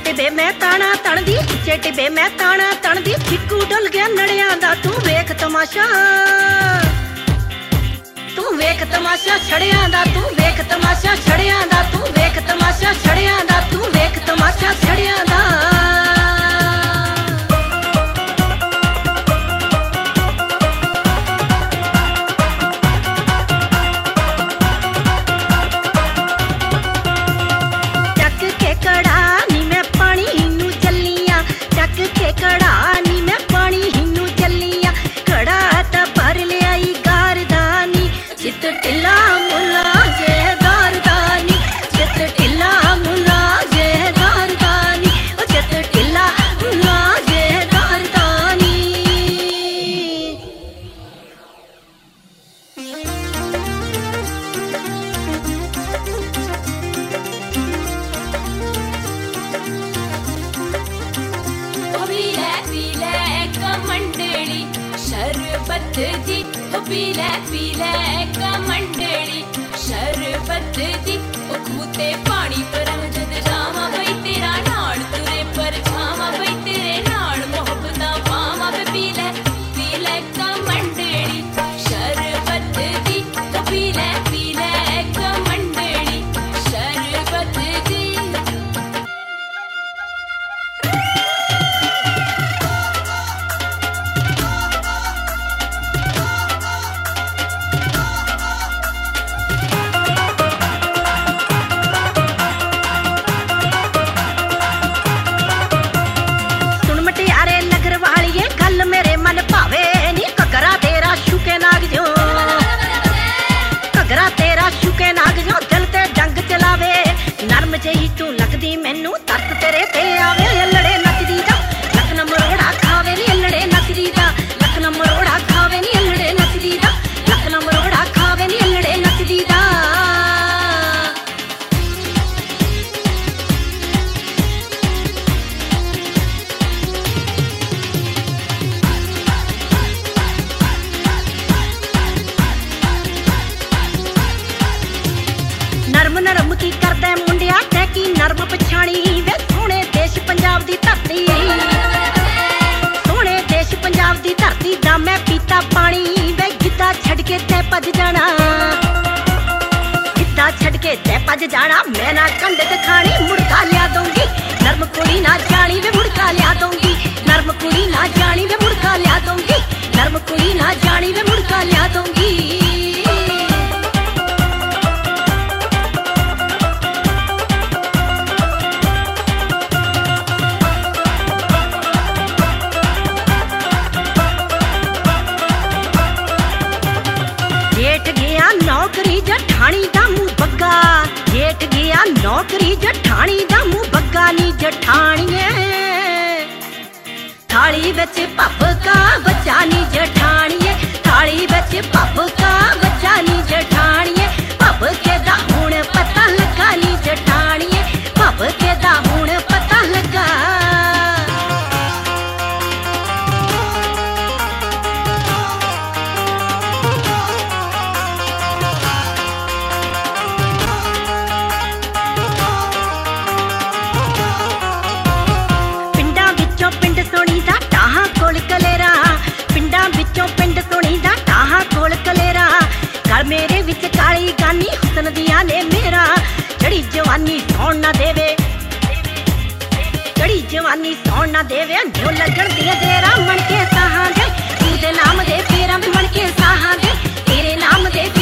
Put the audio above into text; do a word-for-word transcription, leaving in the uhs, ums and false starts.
टिबे मैं ताना तणदी, उच्चे टिबे मैं ताना तणदी, चिक्कू डुल गया नड़ियां दा तू वेख तमाशा, तू वेख तमाशा छड़ियां दा, तू वेख तमाशा छड़ियां दा, तू वेख तमाशा छड़ियां दा, तू वेख तमाशा छड़ियां दा। दी पीले पीले कमंडली शरबत दी खूते पानी पर जद जावा बई तेरा नाड़ तुरे पर छावा बई तेरे नाड़ मोहब्बता पावा पीले पीले कमंडली शरबत दी पीले पीले कमंडली शरबत दी। तू लगदी मैनू तरस तेरे ते आवे अल्लड़े नचदी जा लख न मरोड़ा खावे नी अल्लड़े नचदी जा लख न मरोड़ा खावे नी अल्लड़े नचदी जा लख न मरोड़ा खावे नी अल्लड़े नचदी जा। नरम नरम की करदा मुंडिया की नरम पछाणी वे सोने देश पंजाब दी धरती, सोने देश पंजाब दी धरती दा मैं पीता पानी वे गिद्धा छड़ के तै भज जाना, गिद्धा छड़ के तै भज जाना मैं ना कंड दिखानी मुड़का लिया दूंगी नरम कुड़ी ना जानी वे मुड़का लिया दूंगी नरम कुड़ी ना जानी वे मुड़का लिया दूंगी नरम कुड़ी ना जानी वे मुड़का लिया दूंगी। जेठ गया नौकरी जठानी दा मुंह बग्गा, जेठ गया नौकरी जठानी दा मुंह बग्गा नी जठानिए थाली बिच पप का बच्चा नी जठानिए थाली बिच पप का बच्चा नी जठानिए पप के दा हुण पता लगा नी जठानिए पप के दा हुण पता लगा। पिंड सोनी दा टाहा कोल कलेरा पिंडा विचों पिंड सोनी दा टाहा कोल कलेरा गल मेरे विच काली गानी हुसन दिया ने मेरा जड़ी जवानी सौण ना देवे जड़ी जवानी सौण ना देवे जो लगन दिया तेरा मन के साहां दे तेरे नाम दे फेरा में मन के साहां दे तेरे नाम दे